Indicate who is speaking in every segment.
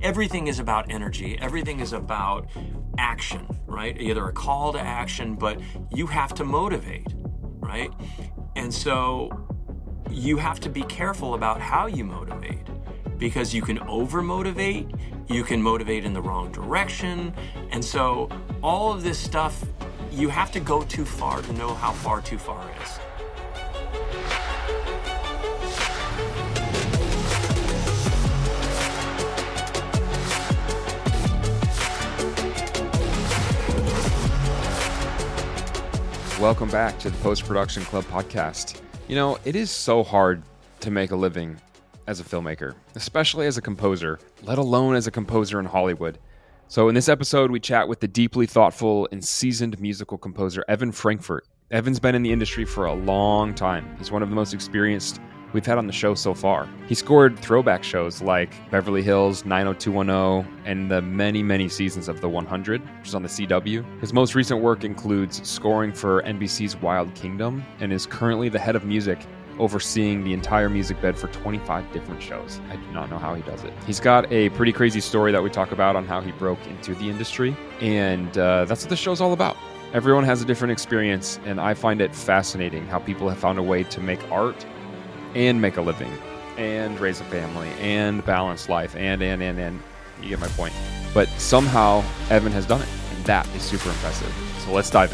Speaker 1: everything is about energy. Everything is about action, right? Either a call to action, but you have to motivate, right? And so you have to be careful about how you motivate, because you can over motivate, you can motivate in the wrong direction. And so all of this stuff, you have to go too far to know how far too far is.
Speaker 2: Welcome back to the Post Production Club podcast. You know, it is so hard to make a living as a filmmaker, especially as a composer, let alone as a composer in Hollywood. So in this episode, we chat with the deeply thoughtful and seasoned musical composer, Evan Frankfurt. Evan's been in the industry for a long time. He's one of the most experienced we've had on the show so far. He scored throwback shows like Beverly Hills, 90210, and the many, many seasons of The 100, which is on the CW. His most recent work includes scoring for NBC's Wild Kingdom and is currently the head of music, overseeing the entire music bed for 25 different shows. I do not know how he does it. He's got a pretty crazy story that we talk about on how he broke into the industry, and that's what the show's all about. Everyone has a different experience, and I find it fascinating how people have found a way to make art and make a living and raise a family and balance life and you get my point. But somehow Evan has done it, and that is super impressive. So let's dive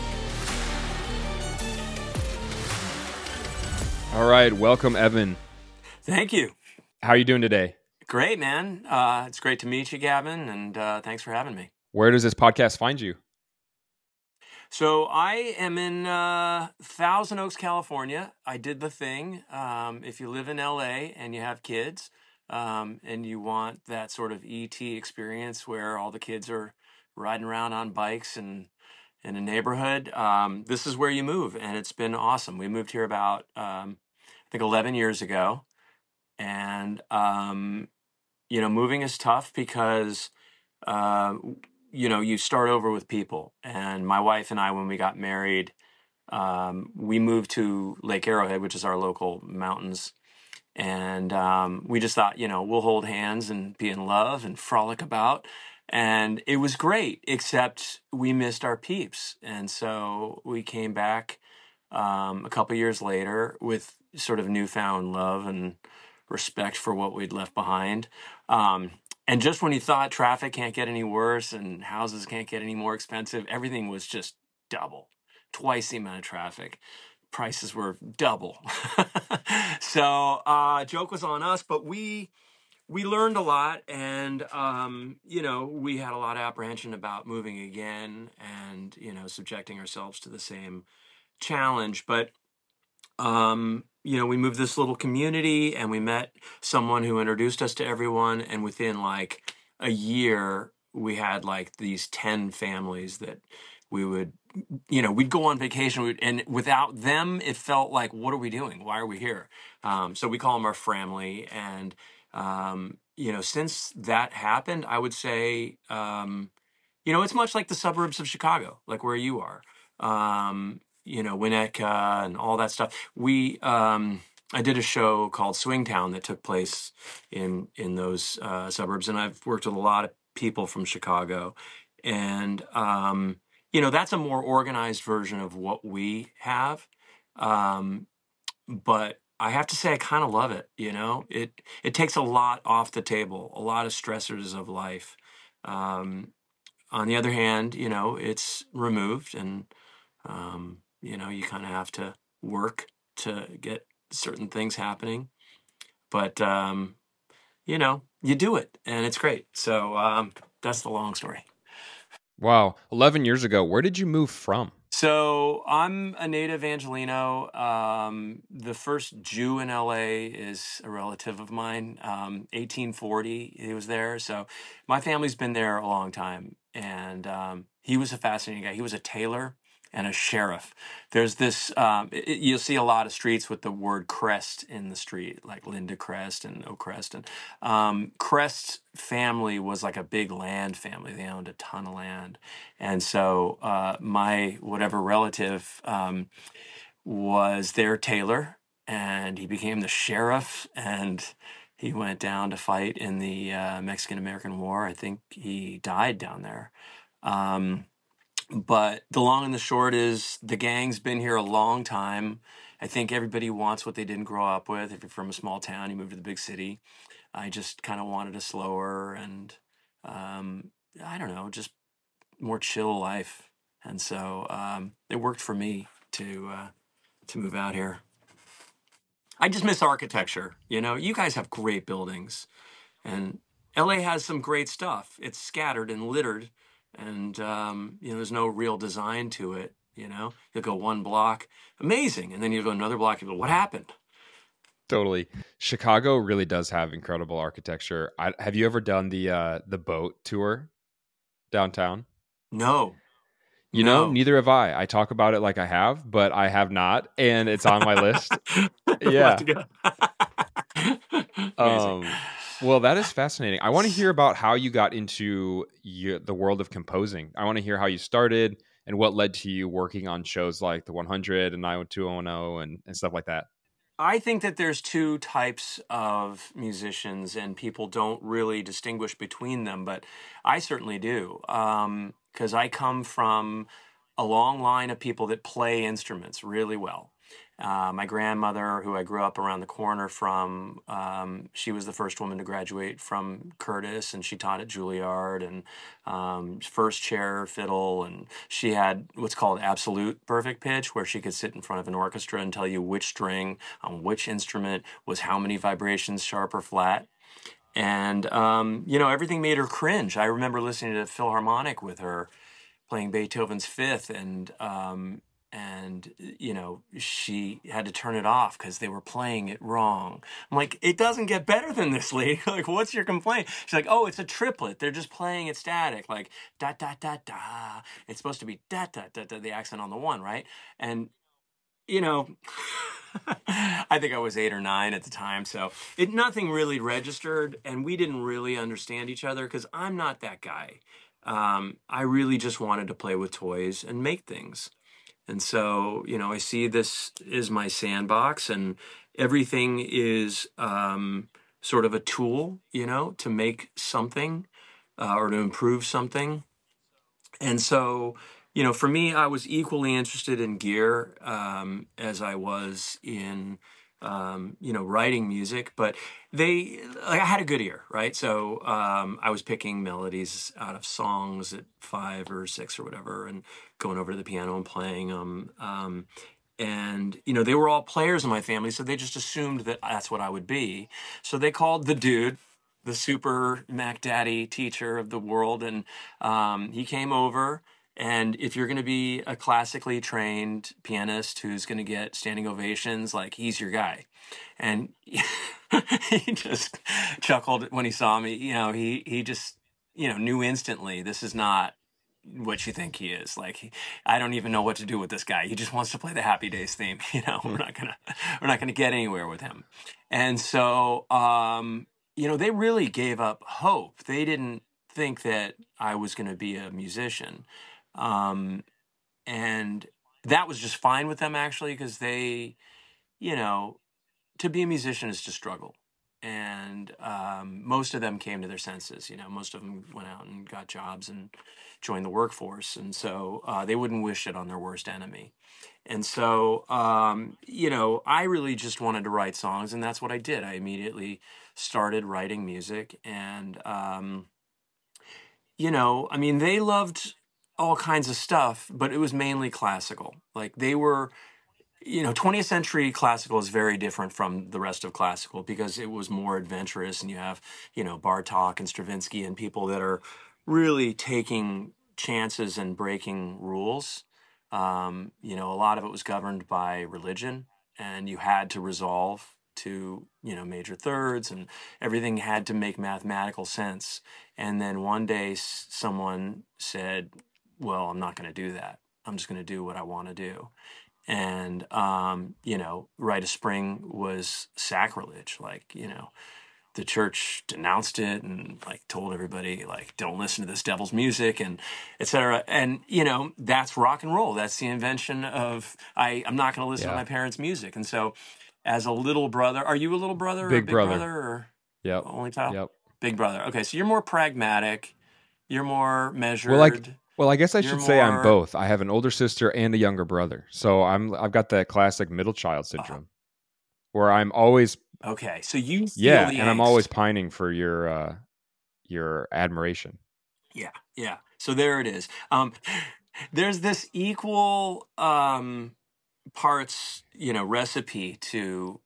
Speaker 2: in. All right, welcome, Evan.
Speaker 1: Thank you.
Speaker 2: How are you doing today?
Speaker 1: Great, man. It's great to meet you, Gavin, and thanks for having me.
Speaker 2: Where does this podcast find you?
Speaker 1: So I am in Thousand Oaks, California. I did the thing. If you live in LA and you have kids, and you want that sort of ET experience where all the kids are riding around on bikes and in a neighborhood, this is where you move, and it's been awesome. We moved here about, I think 11 years ago, and, moving is tough because, you start over with people. And my wife and I, when we got married, we moved to Lake Arrowhead, which is our local mountains. And we just thought, we'll hold hands and be in love and frolic about. And it was great, except we missed our peeps. And so we came back a couple years later with sort of newfound love and respect for what we'd left behind. And just when you thought traffic can't get any worse and houses can't get any more expensive, everything was just double, twice the amount of traffic. Prices were double. So joke was on us, but we learned a lot, and we had a lot of apprehension about moving again and subjecting ourselves to the same challenge. But we moved this little community, and we met someone who introduced us to everyone. And within like a year, we had like these 10 families that we would, we'd go on vacation. And without them, it felt like, what are we doing? Why are we here? So we call them our family. And, since that happened, I would say, it's much like the suburbs of Chicago, like where you are. Winnetka and all that stuff. I did a show called Swingtown that took place in those suburbs, and I've worked with a lot of people from Chicago, and that's a more organized version of what we have. But I have to say, I kind of love it. It takes a lot off the table, a lot of stressors of life. On the other hand, it's removed, and you kind of have to work to get certain things happening, but you do it, and it's great. So that's the long story.
Speaker 2: Wow. 11 years ago, where did you move from?
Speaker 1: So I'm a native Angelino. The first Jew in LA is a relative of mine. 1840, he was there. So my family's been there a long time, and he was a fascinating guy. He was a tailor and a sheriff. There's this, you'll see a lot of streets with the word Crest in the street, like Linda Crest and O'Crest. And Crest's family was like a big land family. They owned a ton of land. And so my whatever relative was their tailor, and he became the sheriff, and He went down to fight in the Mexican-American War. I think he died down there. Um, but the long and the short is the gang's been here a long time. I think everybody wants what they didn't grow up with. If you're from a small town, you move to the big city. I just kind of wanted a slower and um, I don't know, just more chill life. And so it worked for me to move out here. I just miss architecture. You know, you guys have great buildings, and LA has some great stuff. It's scattered and littered, and you know, there's no real design to it. You know, you'll go one block, amazing, and then you go another block, you go, what happened?
Speaker 2: Totally. Chicago really does have incredible architecture. Have you ever done the boat tour downtown?
Speaker 1: No,
Speaker 2: You know,
Speaker 1: no.
Speaker 2: neither have I. I talk about it like I have, but I have not, and it's on my list.
Speaker 1: We'll have
Speaker 2: Yeah.
Speaker 1: to go. Amazing.
Speaker 2: Um, well, that is fascinating. I want to hear about how you got into the world of composing. I want to hear how you started and what led to you working on shows like The 100 and 90210 and stuff like that.
Speaker 1: I think that there's two types of musicians, and people don't really distinguish between them, but I certainly do. Because I come from a long line of people that play instruments really well. My grandmother, who I grew up around the corner from, she was the first woman to graduate from Curtis, and she taught at Juilliard and first chair fiddle. And she had what's called absolute perfect pitch, where she could sit in front of an orchestra and tell you which string on which instrument was how many vibrations, sharp or flat. And, you know, everything made her cringe. I remember listening to Philharmonic with her playing Beethoven's Fifth, and you know, she had to turn it off because they were playing it wrong. I'm like, it doesn't get better than this, lady. Like, what's your complaint? She's like, oh, it's a triplet. They're just playing it static, like da da da da. It's supposed to be da da da da. The accent on the one, right? And you know, I think I was 8 or 9 at the time, so nothing really registered, and we didn't really understand each other because I'm not that guy. I really just wanted to play with toys and make things. And so, you know, I see this is my sandbox, and everything is sort of a tool, you know, to make something or to improve something. And so, you know, for me, I was equally interested in gear as I was in, you know, writing music. But like, I had a good ear, right? So I was picking melodies out of songs at 5 or 6 or whatever, and going over to the piano and playing them. And you know, they were all players in my family, so they just assumed that that's what I would be. So they called the dude the super Mac Daddy teacher of the world, and he came over. And if you're going to be a classically trained pianist who's going to get standing ovations, like, he's your guy. And he just chuckled when he saw me. You know, he just, you know, knew instantly this is not what you think he is. Like, I don't even know what to do with this guy. He just wants to play the Happy Days theme. You know, we're not gonna get anywhere with him. And so, you know, they really gave up hope. They didn't think that I was going to be a musician. Um, and that was just fine with them, actually, because they, you know, to be a musician is to struggle. And most of them came to their senses. You know, most of them went out and got jobs and joined the workforce. And so they wouldn't wish it on their worst enemy. And so, you know, I really just wanted to write songs, and that's what I did. I immediately started writing music, and, you know, I mean, they loved all kinds of stuff, but it was mainly classical. Like, they were, you know, 20th century classical is very different from the rest of classical because it was more adventurous, and you have, you know, Bartok and Stravinsky and people that are really taking chances and breaking rules. You know, a lot of it was governed by religion, and you had to resolve to, you know, major thirds, and everything had to make mathematical sense. And then one day someone said, well, I'm not going to do that. I'm just going to do what I want to do. And you know, Rite of Spring was sacrilege. Like, you know, the church denounced it and like told everybody, like, don't listen to this devil's music, and etc. And you know, that's rock and roll. That's the invention of I'm not going to listen to
Speaker 2: Yeah.
Speaker 1: my parents' music. And so, as a little brother, are you a little brother or a
Speaker 2: Big
Speaker 1: big
Speaker 2: brother.
Speaker 1: brother? Or?
Speaker 2: Yep.
Speaker 1: Only child?
Speaker 2: Yep.
Speaker 1: Big brother. Okay, so you're more pragmatic. You're more
Speaker 2: Well, like,
Speaker 1: measured.
Speaker 2: well, I guess I
Speaker 1: You're
Speaker 2: should say I'm
Speaker 1: more
Speaker 2: both. I have an older sister and a younger brother, so I've got that classic middle child
Speaker 1: uh,
Speaker 2: syndrome where I'm always,
Speaker 1: okay. So you feel
Speaker 2: yeah,
Speaker 1: the
Speaker 2: and I'm always
Speaker 1: angst.
Speaker 2: pining for your admiration.
Speaker 1: Yeah, yeah. So there it is. There's this equal parts, recipe to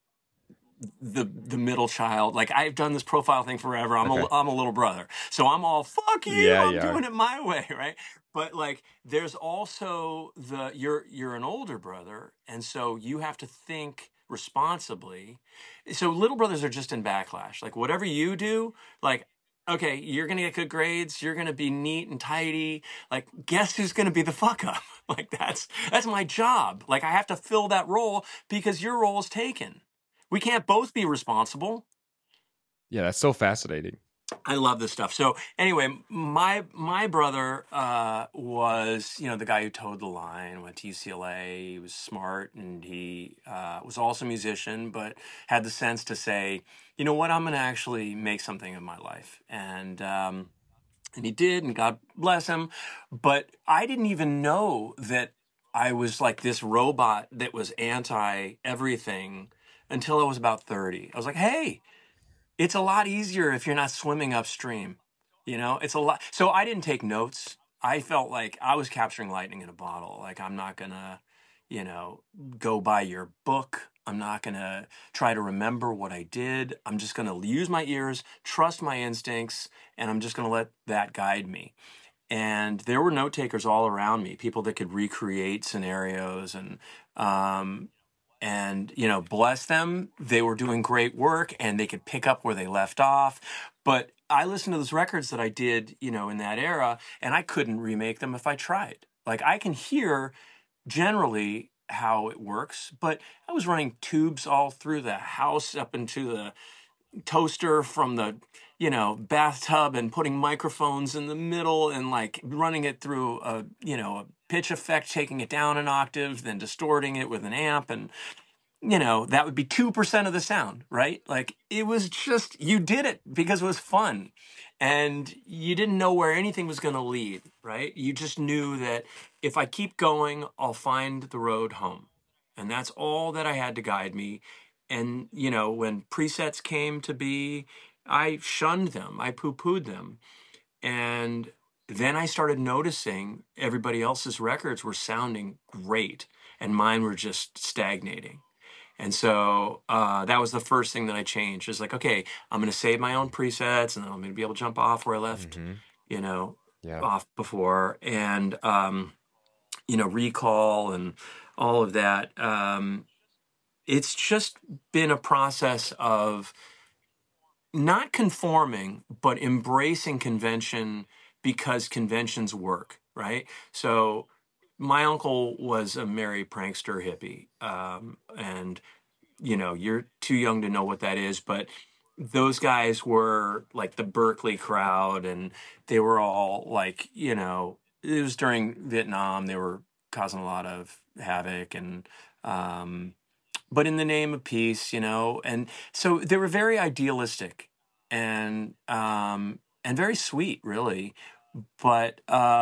Speaker 1: the middle child. Like I've done this profile thing forever.
Speaker 2: Okay.
Speaker 1: I'm a little brother, so I'm all fuck you.
Speaker 2: Yeah,
Speaker 1: I'm
Speaker 2: you are.
Speaker 1: doing it my way, right? But like, there's also you're an older brother, and so you have to think responsibly. So little brothers are just in backlash. Like whatever you do, like. Okay, you're gonna get good grades. You're gonna be neat and tidy. Like, guess who's gonna be the fuck up? Like, that's my job. Like, I have to fill that role because your role is taken. We can't both be responsible.
Speaker 2: Yeah, that's so fascinating.
Speaker 1: I love this stuff. So anyway, my brother was the guy who towed the line. Went to UCLA. He was smart and he was also a musician, but had the sense to say, you know what, I'm going to actually make something of my life. And he did, and God bless him. But I didn't even know that I was like this robot that was anti everything until I was about 30. I was like, hey, it's a lot easier if you're not swimming upstream. It's a lot. So I didn't take notes. I felt like I was capturing lightning in a bottle. Like I'm not gonna, you know, go by your book. I'm not gonna try to remember what I did. I'm just gonna use my ears, trust my instincts, and I'm just gonna let that guide me. And there were note takers all around me, people that could recreate scenarios um, and bless them, they were doing great work and they could pick up where they left off. But I listened to those records that I did in that era, and I couldn't remake them if I tried. Like I can hear generally how it works, but I was running tubes all through the house up into the toaster from the bathtub and putting microphones in the middle and like running it through a pitch effect, taking it down an octave, then distorting it with an amp, and that would be 2% of the sound, right? Like it was just, you did it because it was fun and you didn't know where anything was going to lead, right? You just knew that if I keep going, I'll find the road home. And that's all that I had to guide me. And, when presets came to be, I shunned them, I poo pooed them. And then I started noticing everybody else's records were sounding great and mine were just stagnating. And so that was the first thing that I changed. Is like, okay, I'm going to save my own presets, and then I'm going to be able to jump off where I left,
Speaker 2: Mm-hmm.
Speaker 1: you know,
Speaker 2: Yeah.
Speaker 1: off before, and recall and all of that. It's just been a process of not conforming, but embracing convention because conventions work, right? So my uncle was a merry prankster hippie, and you're too young to know what that is, but those guys were like the Berkeley crowd, and they were all like, it was during Vietnam. They were causing a lot of havoc, and um, but in the name of peace, and so they were very idealistic and very sweet, really. But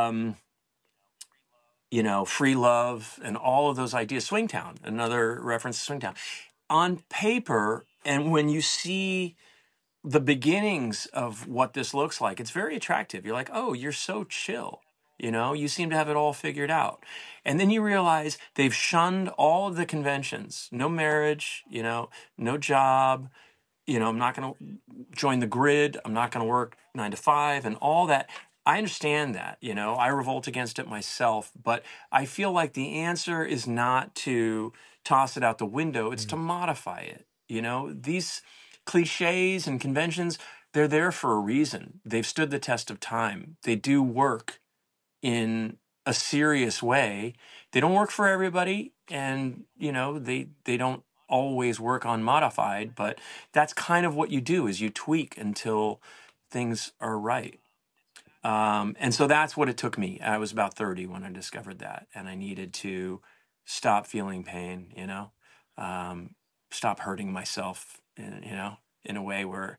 Speaker 1: free love and all of those ideas. Swingtown, another reference to Swingtown on paper, and when you see the beginnings of what this looks like, it's very attractive. You're like, oh, you're so chill. You seem to have it all figured out. And then you realize they've shunned all of the conventions. No marriage, no job, I'm not going to join the grid. I'm not going to work 9 to 5 and all that. I understand that, I revolt against it myself, but I feel like the answer is not to toss it out the window. It's to modify it. These cliches and conventions, they're there for a reason. They've stood the test of time. They do work in a serious way. They don't work for everybody, and they don't always work on modified, but that's kind of what you do is you tweak until things are right. And so that's what it took me. I was about 30 when I discovered that, and I needed to stop feeling pain, stop hurting myself in a way where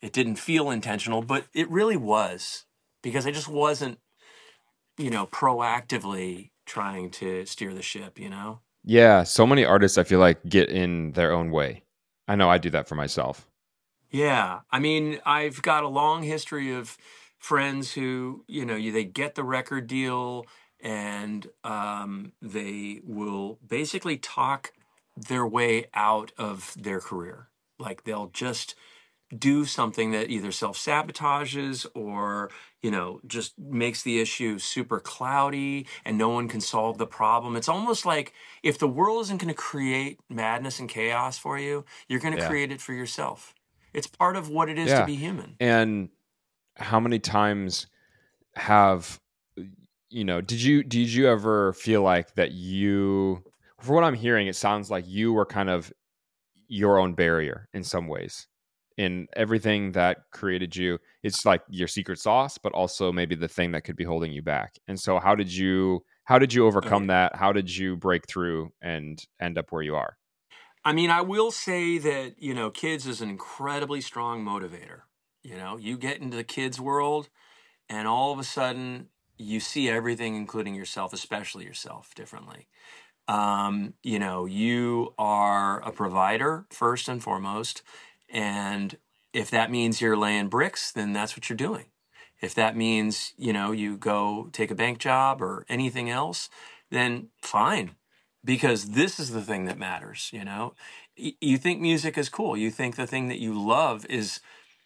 Speaker 1: it didn't feel intentional, but it really was, because I just wasn't, proactively trying to steer the ship.
Speaker 2: Yeah, so many artists I feel like get in their own way. I know I do that for myself.
Speaker 1: Yeah. I mean, I've got a long history of friends who, they get the record deal, and they will basically talk their way out of their career. Like they'll just do something that either self-sabotages or, just makes the issue super cloudy and no one can solve the problem. It's almost like if the world isn't going to create madness and chaos for you, you're going to
Speaker 2: Yeah.
Speaker 1: create it for yourself. It's part of what it is to
Speaker 2: Yeah.
Speaker 1: be human.
Speaker 2: And how many times have did you ever feel like that you for what I'm hearing, it sounds like you were kind of your own barrier in some ways in everything that created you. It's like your secret sauce, but also maybe the thing that could be holding you back. And so how did you
Speaker 1: Oh
Speaker 2: overcome
Speaker 1: yeah.
Speaker 2: that? How did you break through and end up where you are?
Speaker 1: I mean, I will say that, kids is an incredibly strong motivator. You get into the kids world, and all of a sudden you see everything, including yourself, especially yourself, differently. You are a provider first and foremost. And if that means you're laying bricks, then that's what you're doing. If that means, you go take a bank job or anything else, then fine. Because this is the thing that matters. You think music is cool. You think the thing that you love is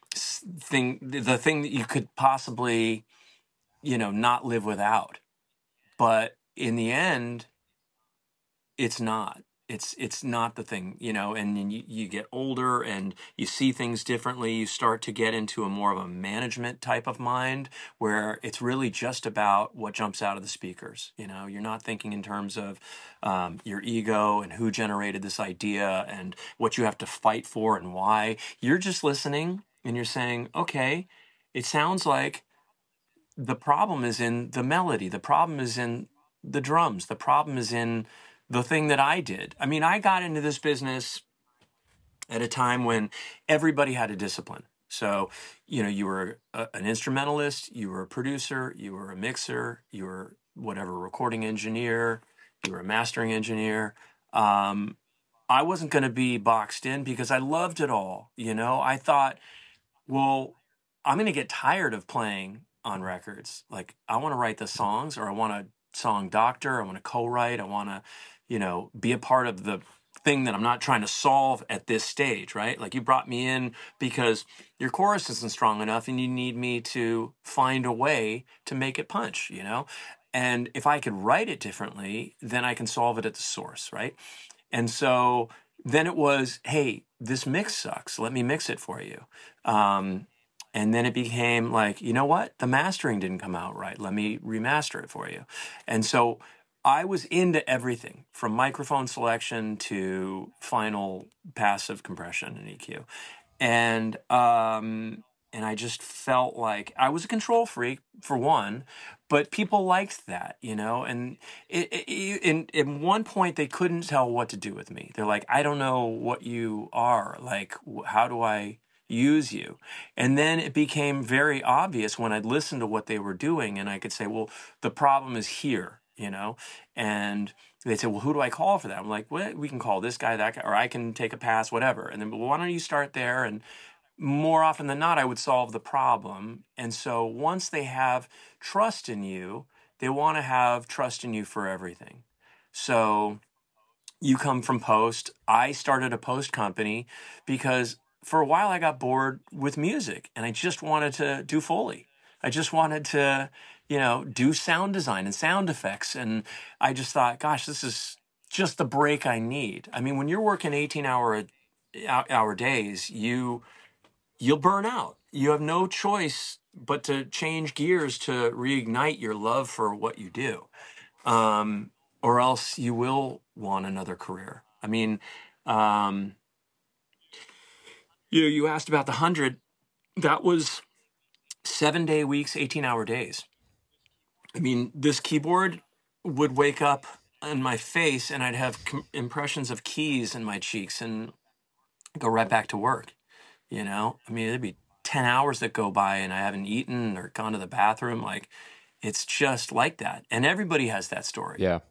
Speaker 1: the thing that you could possibly, not live without. But in the end, it's not. It's not the thing. And then you get older and you see things differently. You start to get into a more of a management type of mind where it's really just about what jumps out of the speakers. You're not thinking in terms of your ego and who generated this idea and what you have to fight for and why. You're just listening and you're saying, okay, it sounds like the problem is in the melody. The problem is in the drums. The problem is in the thing that I did. I mean, I got into this business at a time when everybody had a discipline. So, you were an instrumentalist, you were a producer, you were a mixer, you were whatever, recording engineer, you were a mastering engineer. Um, I wasn't going to be boxed in because I loved it all. I thought, well, I'm going to get tired of playing on records. Like, I want to write the songs, or I want to song doctor, I want to co-write, I want to, be a part of the thing that I'm not trying to solve at this stage, right? Like, you brought me in because your chorus isn't strong enough and you need me to find a way to make it punch. And if I could write it differently, then I can solve it at the source, right? And so then it was, hey, this mix sucks. Let me mix it for you. Um, and then it became like, you know what? The mastering didn't come out right. Let me remaster it for you. And so I was into everything from microphone selection to final passive compression and EQ. And I just felt like I was a control freak for one, but people liked that. And in one point they couldn't tell what to do with me. They're like, I don't know what you are. Like, how do I use you? And then it became very obvious when I'd listen to what they were doing, and I could say, well, the problem is here. And they'd say, well, who do I call for that? I'm like, well, we can call this guy, that guy, or I can take a pass, whatever. And then, well, why don't you start there? And more often than not, I would solve the problem. And so once they have trust in you, they want to have trust in you for everything. So you come from post. I started a post company because for a while I got bored with music and I just wanted to do Foley. I just wanted to, do sound design and sound effects. And I just thought, gosh, this is just the break I need. I mean, when you're working 18-hour days, you'll burn out. You have no choice but to change gears to reignite your love for what you do, um, or else you will want another career. I mean, um, you asked about the 100. That was 7-day weeks, 18-hour days. I mean, this keyboard would wake up in my face, and I'd have impressions of keys in my cheeks, and go right back to work. I mean, it'd be 10 hours that go by and I haven't eaten or gone to the bathroom. Like, it's just like that. And everybody has that story,
Speaker 2: Yeah.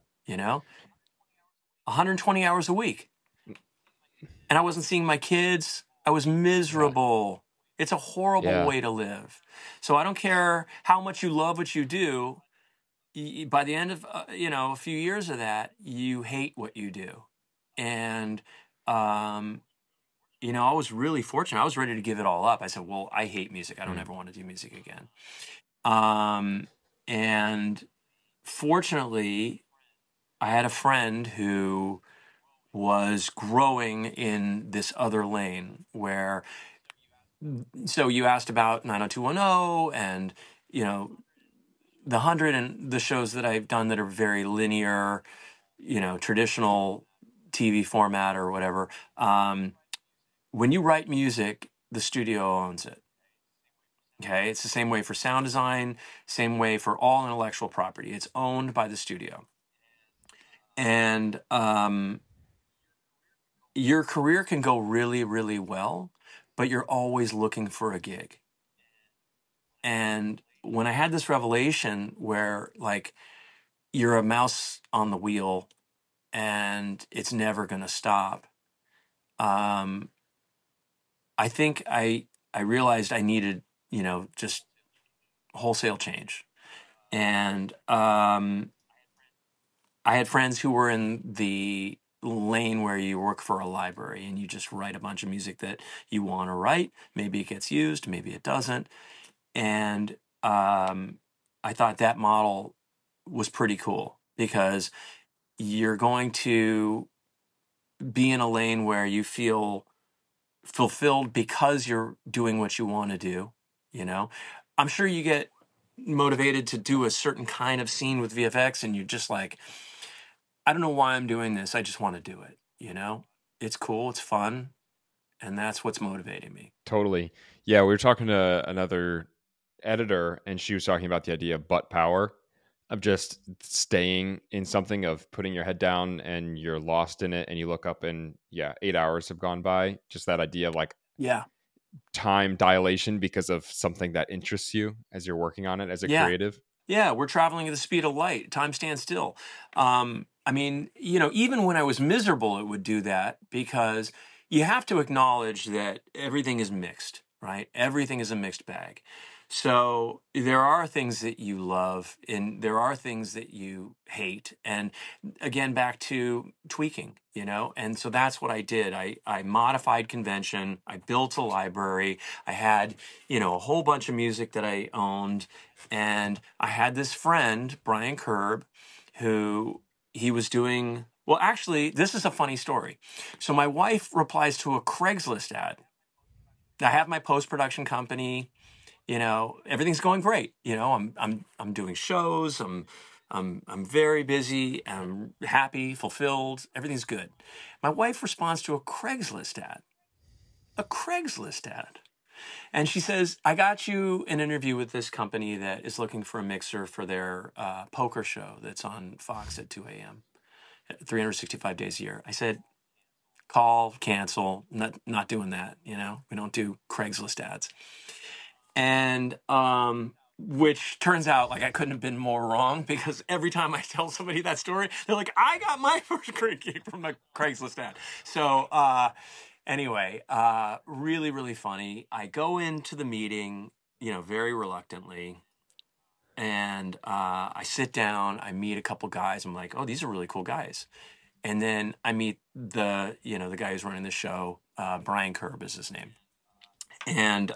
Speaker 1: 120 hours a week. And I wasn't seeing my kids. I was
Speaker 2: Yeah.
Speaker 1: miserable. It's a horrible
Speaker 2: Yeah.
Speaker 1: way to live. So I don't care how much you love what you do. By the end of a few years of that, you hate what you do. And I was really fortunate. I was ready to give it all up. I said, well, I hate music. I don't
Speaker 2: Mm.
Speaker 1: ever want to do music again. And fortunately, I had a friend who was growing in this other lane where, so you asked about 90210 and, the 100 and the shows that I've done that are very linear, traditional TV format or whatever. When you write music, the studio owns it. Okay. It's the same way for sound design, same way for all intellectual property. It's owned by the studio. And your career can go really, really well, but you're always looking for a gig. And when I had this revelation where, like, you're a mouse on the wheel and it's never going to stop, um, I think I realized I needed, just wholesale change. And I had friends who were in the lane where you work for a library and you just write a bunch of music that you want to write. Maybe it gets used, maybe it doesn't. And I thought that model was pretty cool because you're going to be in a lane where you feel fulfilled because you're doing what you want to do. I'm sure you get motivated to do a certain kind of scene with VFX and you're just like, I don't know why I'm doing this. I just want to do it. It's cool. It's fun. And that's what's motivating me.
Speaker 2: Totally. Yeah, we were talking to another editor, and she was talking about the idea of butt power, of just staying in something, of putting your head down and you're lost in it, and you look up and 8 hours have gone by. Just that idea of like
Speaker 1: Yeah.
Speaker 2: time dilation because of something that interests you as you're working on it as a
Speaker 1: Yeah.
Speaker 2: creative.
Speaker 1: Yeah. We're traveling at the speed of light. Time stands still. I mean, even when I was miserable, it would do that because you have to acknowledge that everything is mixed, right? Everything is a mixed bag. So there are things that you love and there are things that you hate. And again, back to tweaking, and so that's what I did. I modified convention. I built a library. I had, a whole bunch of music that I owned. And I had this friend, Brian Kerb, who he was doing. Well, actually, this is a funny story. So my wife replies to a Craigslist ad. I have my post-production company. Everything's going great. I'm doing shows. I'm very busy. I'm happy, fulfilled. Everything's good. My wife responds to a Craigslist ad. A Craigslist ad. And she says, I got you an interview with this company that is looking for a mixer for their poker show that's on Fox at 2 a.m., 365 days a year. I said, call, cancel, not doing that. We don't do Craigslist ads. And which turns out like I couldn't have been more wrong because every time I tell somebody that story, they're like, I got my first great gig from a Craigslist ad. So anyway, really, really funny. I go into the meeting, very reluctantly. And I sit down, I meet a couple guys. I'm like, oh, these are really cool guys. And then I meet the guy who's running the show. Brian Kerb is his name. And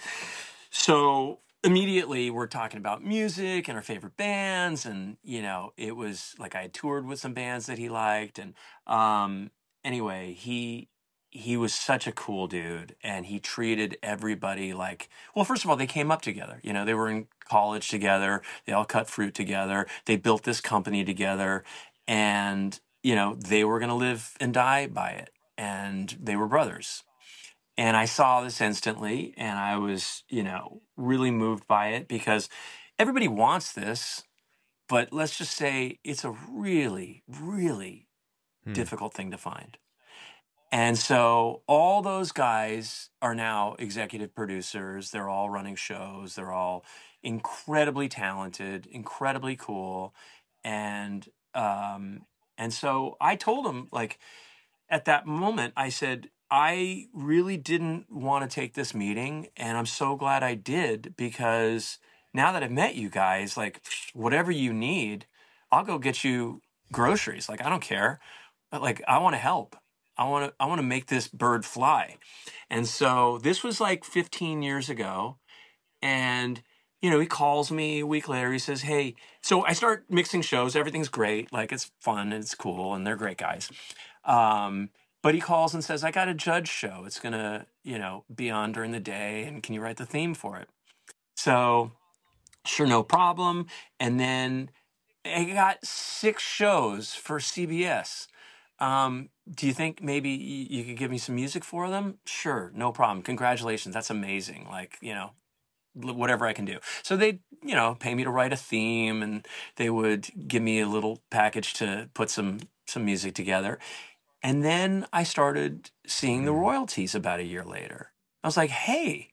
Speaker 1: so immediately we're talking about music and our favorite bands. And, it was like I had toured with some bands that he liked. And anyway, he was such a cool dude and he treated everybody like, well, first of all, they came up together. They were in college together. They all cut fruit together. They built this company together and, they were going to live and die by it. And they were brothers. And I saw this instantly and I was, really moved by it because everybody wants this, but let's just say it's a really, really difficult thing to find. And so all those guys are now executive producers. They're all running shows. They're all incredibly talented, incredibly cool. And um and so I told them, like, at that moment, I said, I really didn't want to take this meeting, and I'm so glad I did, because now that I've met you guys, like, whatever you need, I'll go get you groceries. Like, I don't care. But, like, I want to help. I want to make this bird fly. And so this was like 15 years ago. And, he calls me a week later. He says, hey, so I start mixing shows. Everything's great. Like, it's fun and it's cool, and they're great guys. Um, but he calls and says, I got a judge show. It's going to, be on during the day. And can you write the theme for it? So, sure, no problem. And then I got 6 shows for CBS. Do you think maybe you could give me some music for them? Sure, no problem. Congratulations. That's amazing. Like, whatever I can do. So they, pay me to write a theme, and they would give me a little package to put some music together. And then I started seeing the
Speaker 2: Mm.
Speaker 1: royalties about a year later. I was like, hey,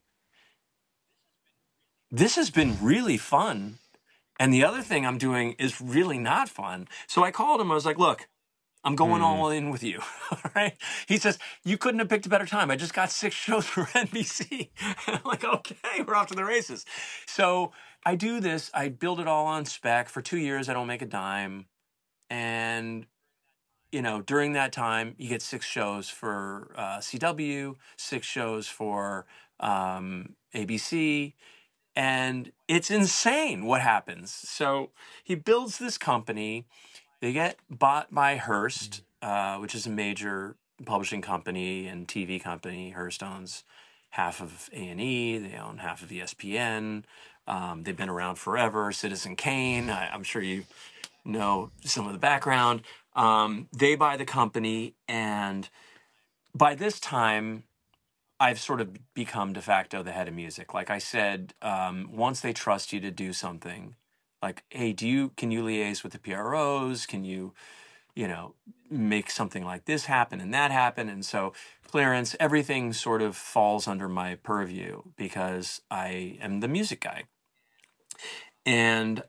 Speaker 1: this has been really fun. And the other thing I'm doing is really not fun. So I called him. I was like, look, I'm going
Speaker 2: Mm.
Speaker 1: all in with you. All right. He says, you couldn't have picked a better time. I just got 6 shows for NBC. And I'm like, okay, we're off to the races. So I do this. I build it all on spec. For 2 years, I don't make a dime. And, during that time, you get 6 shows for CW, 6 shows for ABC. And it's insane what happens. So he builds this company. They get bought by Hearst, which is a major publishing company and TV company. Hearst owns half of A&E. They own half of ESPN. They've been around forever. Citizen Kane. I'm sure you know some of the background. They buy the company, and by this time, I've sort of become de facto the head of music. Like I said, once they trust you to do something, like, hey, can you liaise with the PROs? Can you, make something like this happen and that happen? And so clearance, everything sort of falls under my purview because I am the music guy. And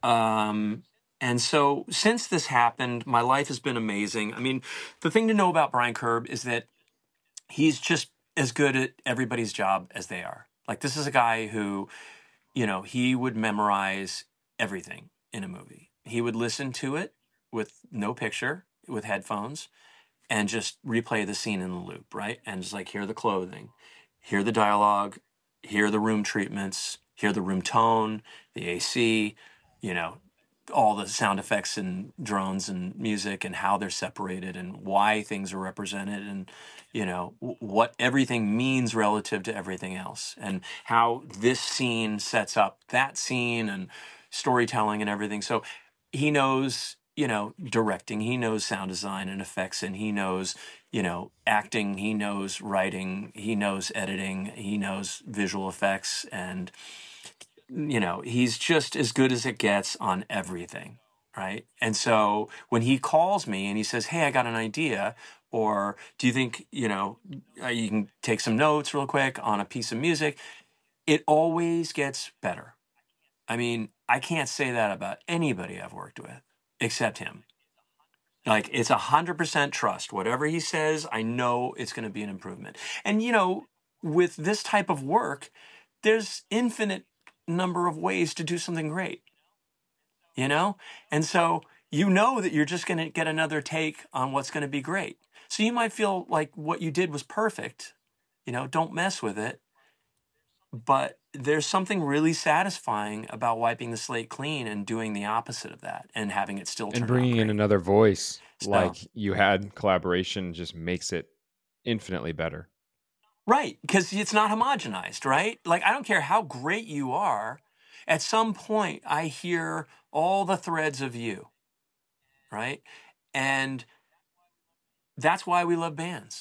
Speaker 1: so since this happened, my life has been amazing. I mean, the thing to know about Brian Kerb is that he's just as good at everybody's job as they are. Like, this is a guy who, he would memorize everything in a movie. He would listen to it with no picture, with headphones, and just replay the scene in the loop, right? And just like, hear the clothing, hear the dialogue, hear the room treatments, hear the room tone, the AC, you know, all the sound effects and drones and music, and how they're separated and why things are represented, and what everything means relative to everything else, and how this scene sets up that scene, and storytelling and everything. So he knows, directing, he knows sound design and effects, and he knows, acting, he knows writing, he knows editing, he knows visual effects, and he's just as good as it gets on everything, right? And so when he calls me and he says, hey, I got an idea, or do you think, you can take some notes real quick on a piece of music, it always gets better. I mean, I can't say that about anybody I've worked with except him. Like, it's 100% trust. Whatever he says, I know it's going to be an improvement. And, with this type of work, there's infinite number of ways to do something great, And so that you're just going to get another take on what's going to be great. So you might feel like what you did was perfect, don't mess with it. But there's something really satisfying about wiping the slate clean and doing the opposite of that and having it still
Speaker 2: And
Speaker 1: turn out
Speaker 2: bringing in
Speaker 1: great.
Speaker 2: another voice
Speaker 1: So,
Speaker 2: like you had collaboration just makes it infinitely better.
Speaker 1: right, because it's not homogenized, right? Like, I don't care how great you are. At some point, I hear all the threads of you, right? And that's why we love bands.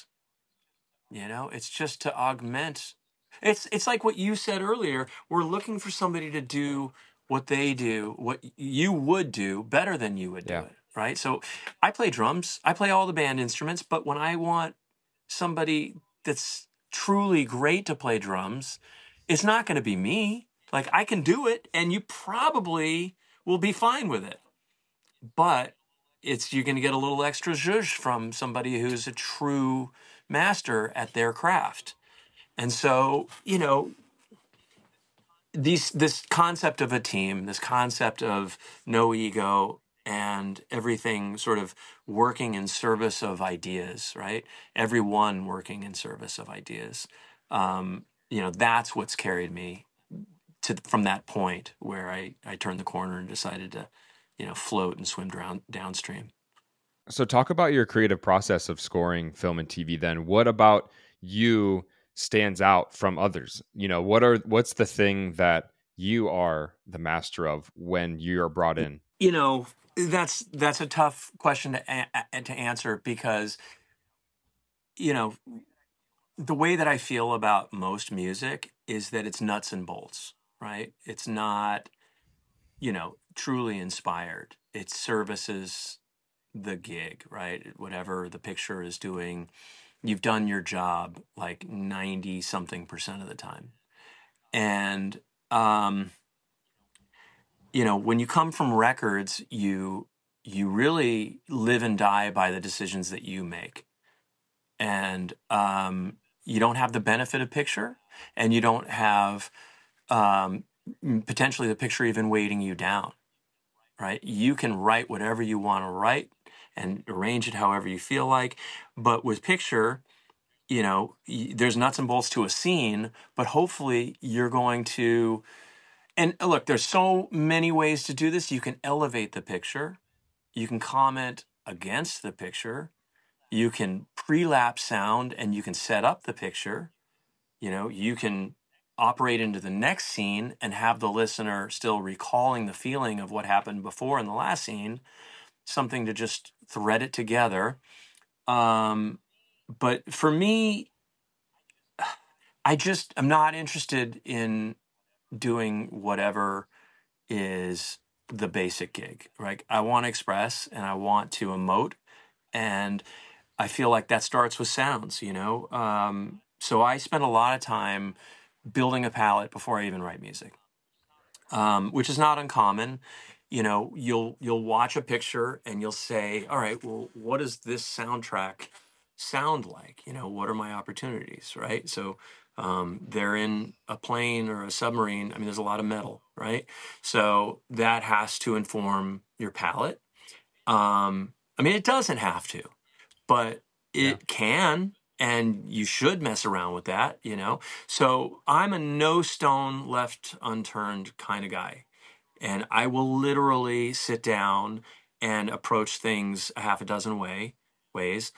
Speaker 1: It's just to augment. It's like what you said earlier. We're looking for somebody to do what they do, what you would do better than you would do
Speaker 2: Yeah.
Speaker 1: it, right? So I play drums. I play all the band instruments, but when I want somebody that's truly great to play drums, it's not going to be me. Like, I can do it, and you probably will be fine with it. But you're going to get a little extra zhuzh from somebody who's a true master at their craft. And so, this concept of a team, this concept of no ego and everything sort of working in service of ideas, right? Everyone working in service of ideas. That's what's carried me from that point where I turned the corner and decided to, float and swim downstream.
Speaker 2: So talk about your creative process of scoring film and TV then. What about you stands out from others? What's the thing that you are the master of when you're brought in?
Speaker 1: That's a tough question to answer because, the way that I feel about most music is that it's nuts and bolts, right? It's not, truly inspired. It services the gig, right? Whatever the picture is doing, you've done your job like 90 something percent of the time. And, when you come from records, you really live and die by the decisions that you make. And you don't have the benefit of picture, and you don't have potentially the picture even weighting you down, right? You can write whatever you want to write and arrange it however you feel like. But with picture, there's nuts and bolts to a scene, but hopefully you're going to. And look, there's so many ways to do this. You can elevate the picture. You can comment against the picture. You can pre-lap sound and you can set up the picture. You can operate into the next scene and have the listener still recalling the feeling of what happened before in the last scene, something to just thread it together. But for me, I'm not interested in doing whatever is the basic gig, right? I want to express and I want to emote, and I feel like that starts with sounds, so I spend a lot of time building a palette before I even write music, which is not uncommon. You'll watch a picture and you'll say, all right, well, what does this soundtrack sound like? What are my opportunities, right? So they're in a plane or a submarine. I mean, there's a lot of metal, right? So that has to inform your palette. I mean, it doesn't have to, but
Speaker 2: Yeah.
Speaker 1: it can, and you should mess around with that, So I'm a no stone left unturned kind of guy. And I will literally sit down and approach things a half a dozen ways.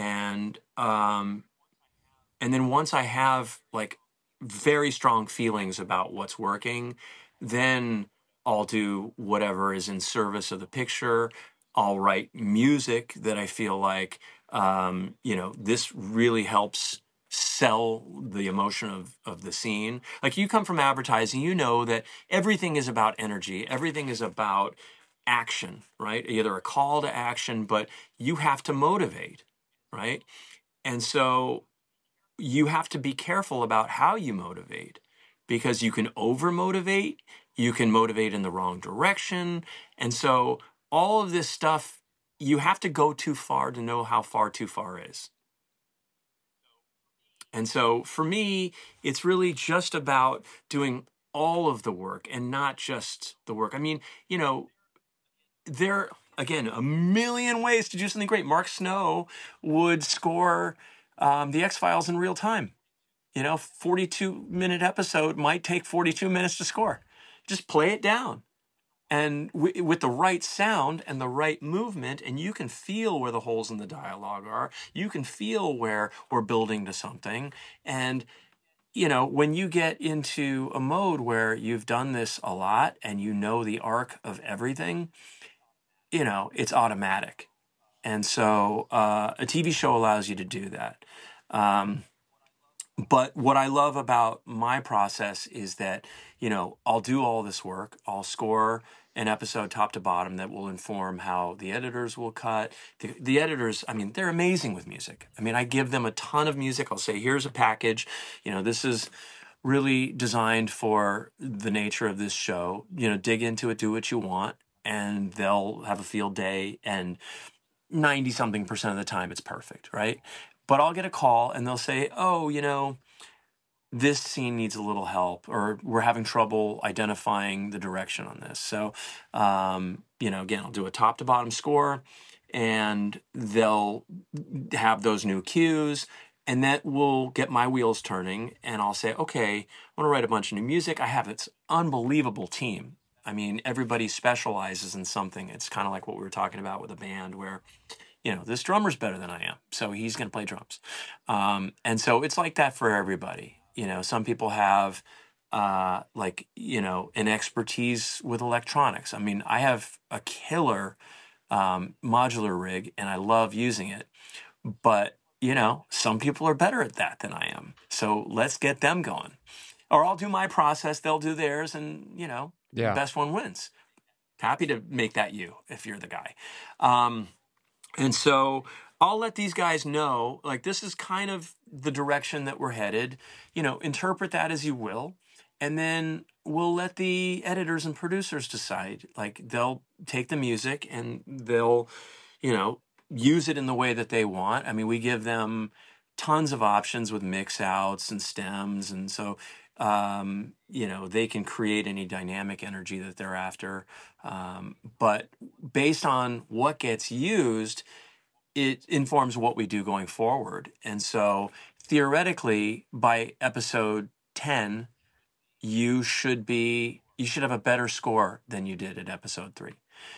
Speaker 1: And then once I have like very strong feelings about what's working, then I'll do whatever is in service of the picture. I'll write music that I feel like, this really helps sell the emotion of the scene. Like, you come from advertising, that everything is about energy, everything is about action, right? Either a call to action, but you have to motivate, right? And so you have to be careful about how you motivate, because you can over motivate, you can motivate in the wrong direction. And so all of this stuff, you have to go too far to know how far too far is. And so for me, it's really just about doing all of the work and not just the work. I mean, there, again, a million ways to do something great. Mark Snow would score the X-Files in real time. 42-minute episode might take 42 minutes to score. Just play it down. And with the right sound and the right movement, and you can feel where the holes in the dialogue are. You can feel where we're building to something. And, when you get into a mode where you've done this a lot and the arc of everything, it's automatic. And so a TV show allows you to do that. But what I love about my process is that, I'll do all this work. I'll score an episode top to bottom that will inform how the editors will cut. The editors, I mean, they're amazing with music. I mean, I give them a ton of music. I'll say, here's a package. This is really designed for the nature of this show. Dig into it, do what you want, and they'll have a field day. And 90 something percent of the time, it's perfect, right? But I'll get a call and they'll say, oh, this scene needs a little help, or we're having trouble identifying the direction on this. So, again, I'll do a top to bottom score, and they'll have those new cues, and that will get my wheels turning. And I'll say, okay, I want to write a bunch of new music. I have this unbelievable team. I mean, everybody specializes in something. It's kind of like what we were talking about with a band where, this drummer's better than I am, so he's going to play drums. And so it's like that for everybody. Some people have an expertise with electronics. I mean, I have a killer modular rig and I love using it, but some people are better at that than I am. So let's get them going. Or I'll do my process, they'll do theirs, and the
Speaker 2: Yeah.
Speaker 1: best one wins. Happy to make that you if you're the guy. And so I'll let these guys know, like, this is kind of the direction that we're headed. Interpret that as you will. And then we'll let the editors and producers decide. Like, they'll take the music and they'll, use it in the way that they want. I mean, we give them tons of options with mix outs and stems. And so, they can create any dynamic energy that they're after. But based on what gets used, it informs what we do going forward. And so theoretically, by episode 10, you should have a better score than you did at episode 3.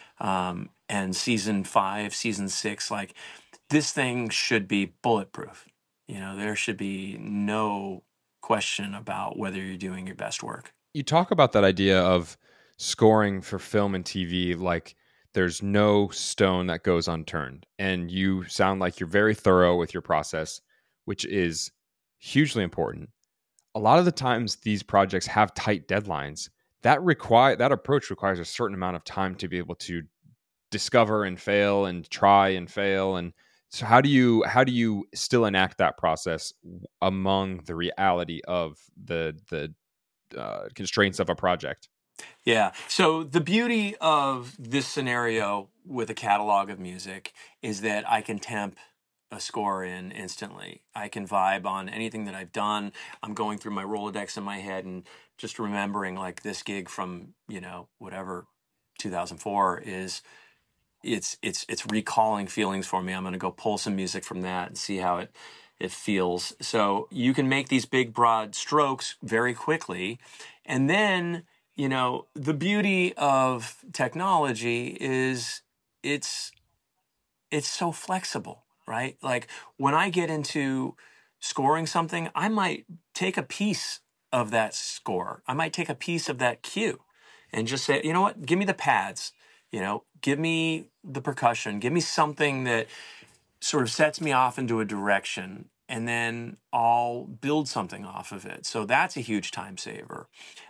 Speaker 1: And season 5, season 6, like, this thing should be bulletproof. There should be no question about whether you're doing your best work.
Speaker 2: You talk about that idea of scoring for film and TV like there's no stone that goes unturned. And you sound like you're very thorough with your process, which is hugely important. A lot of the times these projects have tight deadlines. That approach requires a certain amount of time to be able to discover and fail and try and fail. And so how do you still enact that process among the reality of the constraints of a project?
Speaker 1: Yeah. So the beauty of this scenario with a catalog of music is that I can temp a score in instantly. I can vibe on anything that I've done. I'm going through my Rolodex in my head and just remembering, like, this gig from, whatever 2004 is. It's recalling feelings for me. I'm going to go pull some music from that and see how it feels. So you can make these big broad strokes very quickly. And then, the beauty of technology is it's so flexible, right? Like, when I get into scoring something, I might take a piece of that score. I might take a piece of that cue and just say, you know what, give me the pads, give me the percussion, give me something that sort of sets me off into a direction, and then I'll build something off of it. So that's a huge time saver.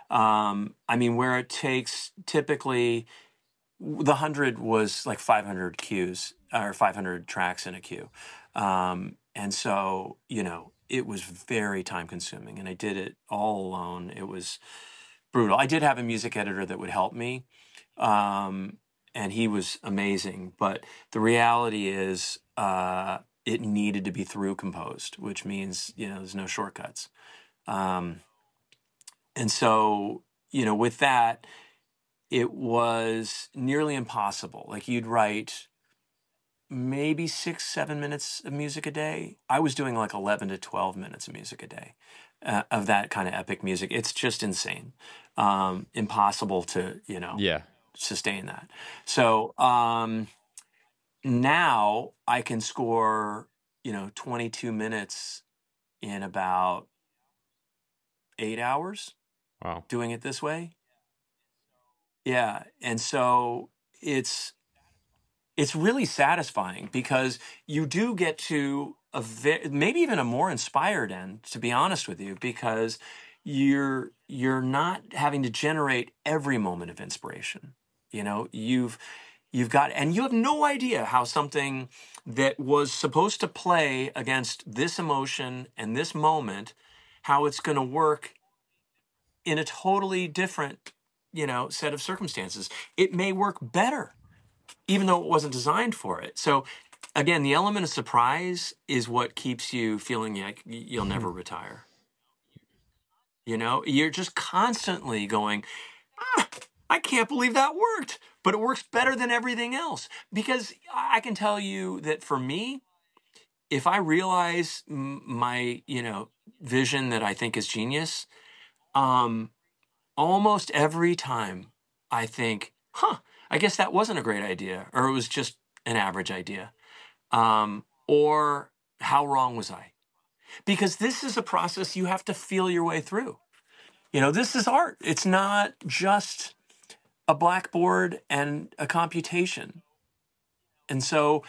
Speaker 1: I mean, where it takes typically, the 100 was like 500 cues or 500 tracks in a queue. And so, it was very time consuming, and I did it all alone. It was brutal. I did have a music editor that would help me. And he was amazing. But the reality is, it needed to be through composed, which means, there's no shortcuts. And so, with that, it was nearly impossible. Like, you'd write maybe 6-7 minutes of music a day. I was doing like 11 to 12 minutes of music a day, of that kind of epic music. It's just insane. Impossible to,
Speaker 2: Yeah.
Speaker 1: sustain that. So now I can score, 22 minutes in about 8 hours
Speaker 2: Wow.
Speaker 1: doing it this way. Yeah. And so it's really satisfying because you do get to maybe even a more inspired end, to be honest with you, because you're not having to generate every moment of inspiration. You've got, and you have no idea how something that was supposed to play against this emotion and this moment, how it's going to work in a totally different, set of circumstances. It may work better, even though it wasn't designed for it. So again, the element of surprise is what keeps you feeling like you'll never retire. You're just constantly going, I can't believe that worked, but it works better than everything else. Because I can tell you that for me, if I realize my, vision that I think is genius, almost every time I think, I guess that wasn't a great idea, or it was just an average idea. Or how wrong was I? Because this is a process you have to feel your way through. This is art. It's not just a blackboard and a computation. And so,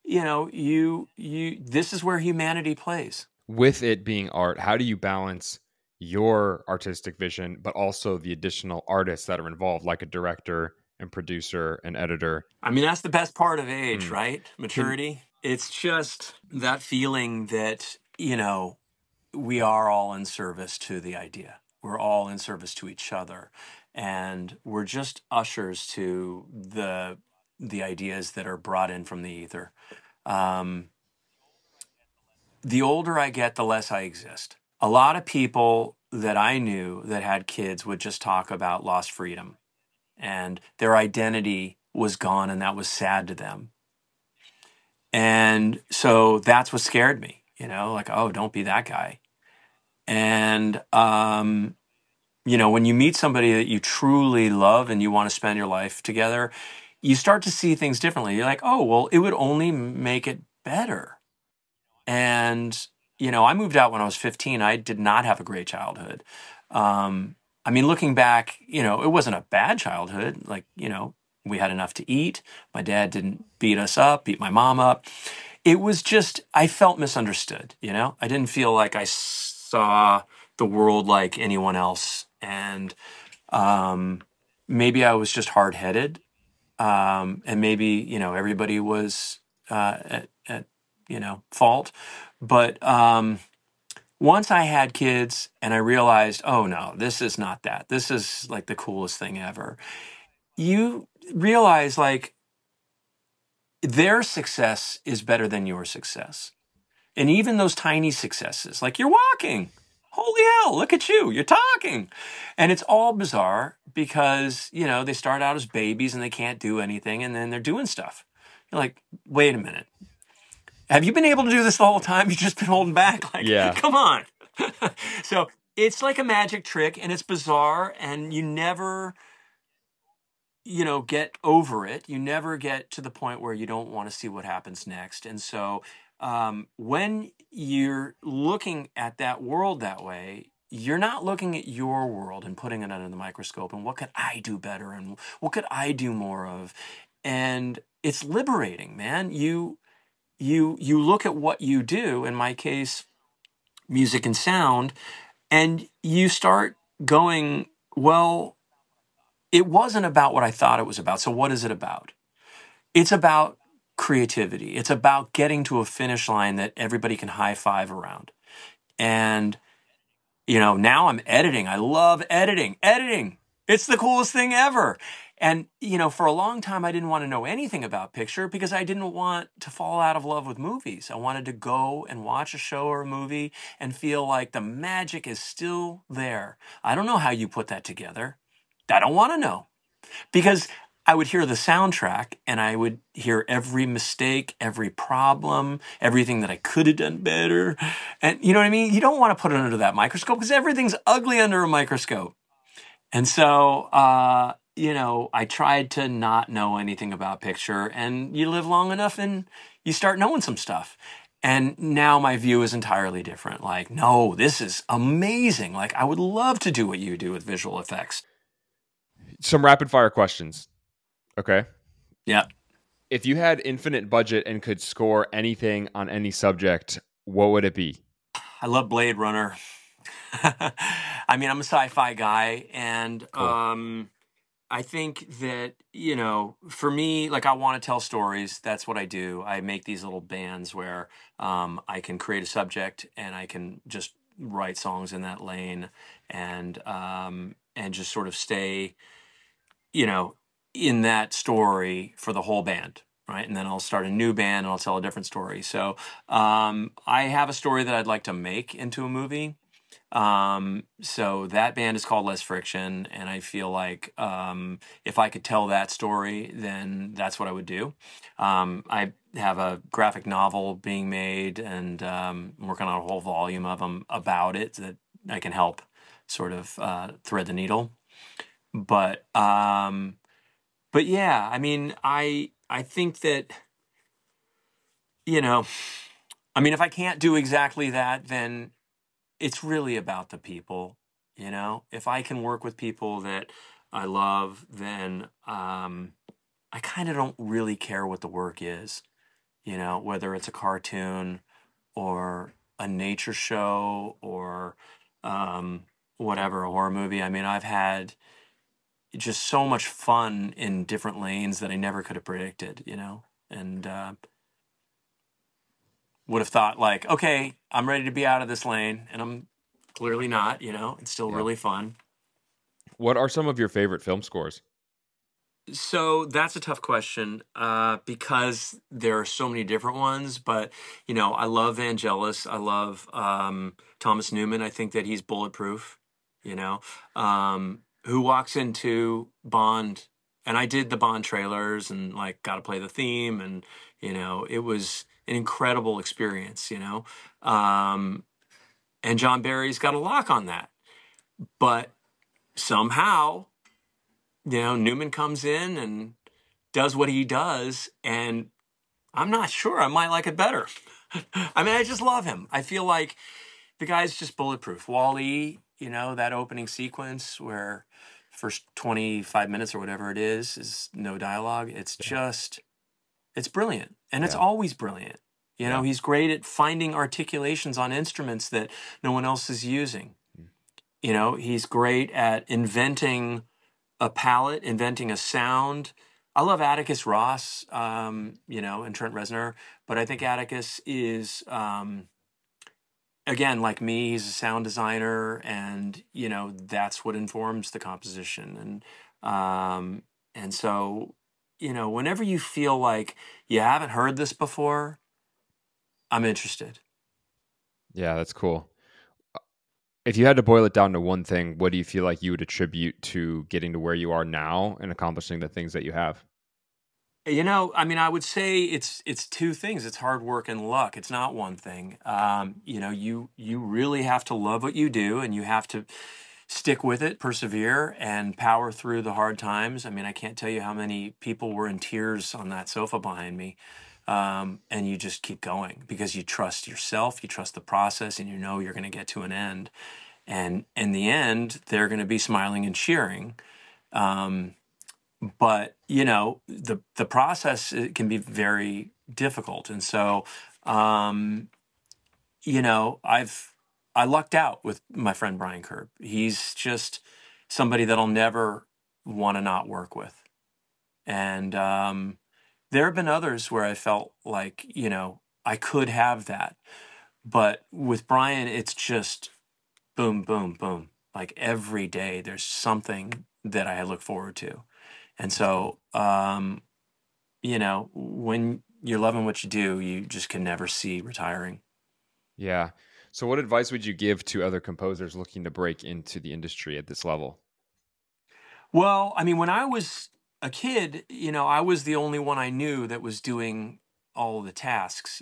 Speaker 1: this is where humanity plays.
Speaker 2: With it being art, how do you balance your artistic vision, but also the additional artists that are involved, like a director and producer and editor?
Speaker 1: I mean, that's the best part of age, right? Maturity. It's just that feeling that, we are all in service to the idea. We're all in service to each other. And we're just ushers to the ideas that are brought in from the ether. The older I get, the less I exist. A lot of people that I knew that had kids would just talk about lost freedom, and their identity was gone, and that was sad to them. And so that's what scared me, like, oh, don't be that guy. And, when you meet somebody that you truly love and you want to spend your life together, you start to see things differently. You're like, oh, well, it would only make it better. And, I moved out when I was 15. I did not have a great childhood. I mean, looking back, it wasn't a bad childhood. Like, we had enough to eat. My dad didn't beat us up, beat my mom up. It was just, I felt misunderstood, I didn't feel like I saw the world like anyone else. And maybe I was just hard-headed. And maybe, everybody was at fault. But once I had kids and I realized, oh no, this is not that. This is like the coolest thing ever. You realize like their success is better than your success. And even those tiny successes, like you're walking, holy hell, look at you, you're talking. And it's all bizarre because, they start out as babies and they can't do anything and then they're doing stuff. You're like, wait a minute. Have you been able to do this the whole time? You've just been holding back. Like,
Speaker 2: yeah.
Speaker 1: Come on. So it's like a magic trick and it's bizarre and you never, get over it. You never get to the point where you don't want to see what happens next. And so when you're looking at that world that way, you're not looking at your world and putting it under the microscope and what could I do better and what could I do more of? And it's liberating, man. You look at what you do, in my case, music and sound, and you start going, well, it wasn't about what I thought it was about. So what is it about? It's about creativity. It's about getting to a finish line that everybody can high five around. And, now I'm editing. I love editing. Editing. It's the coolest thing ever. And, for a long time, I didn't want to know anything about picture because I didn't want to fall out of love with movies. I wanted to go and watch a show or a movie and feel like the magic is still there. I don't know how you put that together. I don't want to know. Because I would hear the soundtrack and I would hear every mistake, every problem, everything that I could have done better. And you know what I mean? You don't want to put it under that microscope because everything's ugly under a microscope. And so, I tried to not know anything about picture, and you live long enough and you start knowing some stuff. And now my view is entirely different. Like, no, this is amazing. Like, I would love to do what you do with visual effects.
Speaker 2: Some rapid fire questions. Okay.
Speaker 1: Yeah.
Speaker 2: If you had infinite budget and could score anything on any subject, what would it be?
Speaker 1: I love Blade Runner. I mean, I'm a sci-fi guy, and
Speaker 2: Cool.
Speaker 1: I think that, for me, like I want to tell stories. That's what I do. I make these little bands where I can create a subject and I can just write songs in that lane, and just sort of stay, you know, in that story for the whole band. Right. And then I'll start a new band and I'll tell a different story. So I have a story that I'd like to make into a movie. So that band is called Less Friction, and I feel like if I could tell that story, then that's what I would do. I have a graphic novel being made, and I'm working on a whole volume of them about it that I can help sort of thread the needle. But but yeah, I mean, I think that you know, I mean, if I can't do exactly that, then it's really about the people. If I can work with people that I love, then I kind of don't really care what the work is. Whether it's a cartoon or a nature show or um, whatever, a horror movie. I mean, I've had just so much fun in different lanes that I never could have predicted. And would have thought like, okay, I'm ready to be out of this lane, and I'm clearly not. It's still
Speaker 2: Yeah.
Speaker 1: really fun.
Speaker 2: What are some of your favorite film scores?
Speaker 1: So that's a tough question because there are so many different ones. But I love Vangelis. I love Thomas Newman. I think that he's bulletproof. Who walks into Bond, and I did the Bond trailers and like got to play the theme, and it was an incredible experience. And John Barry's got a lock on that, but somehow Newman comes in and does what he does, and I'm not sure. I might like it better. I mean, I just love him. I feel like the guy's just bulletproof. Wall-E, that opening sequence where first 25 minutes or whatever it is no dialogue. It's brilliant. And it's
Speaker 2: Yeah.
Speaker 1: always brilliant.
Speaker 2: Yeah.
Speaker 1: He's great at finding articulations on instruments that no one else is using. He's great at inventing a palette, inventing a sound. I love Atticus Ross, and Trent Reznor, but I think Atticus is, again, like me, he's a sound designer, and that's what informs the composition. And so, whenever you feel like you haven't heard this before, I'm interested.
Speaker 2: Yeah, that's cool. If you had to boil it down to one thing, what do you feel like you would attribute to getting to where you are now and accomplishing the things that you have?
Speaker 1: I mean, I would say it's two things. It's hard work and luck. It's not one thing. You really have to love what you do, and you have to stick with it, persevere, and power through the hard times. I mean, I can't tell you how many people were in tears on that sofa behind me. And you just keep going because you trust yourself, you trust the process, and you're going to get to an end. And in the end, they're going to be smiling and cheering. But the process, it can be very difficult, and so I lucked out with my friend Brian Kerb. He's just somebody that I'll never want to not work with. And there have been others where I felt like I could have that, but with Brian, it's just boom, boom, boom. Like every day, there's something that I look forward to. And
Speaker 2: That's cool.
Speaker 1: so, when you're loving what you do, you just can never see retiring.
Speaker 2: Yeah. So, what advice would you give to other composers looking to break into the industry at this level?
Speaker 1: Well, I mean, when I was a kid, I was the only one I knew that was doing all of the tasks,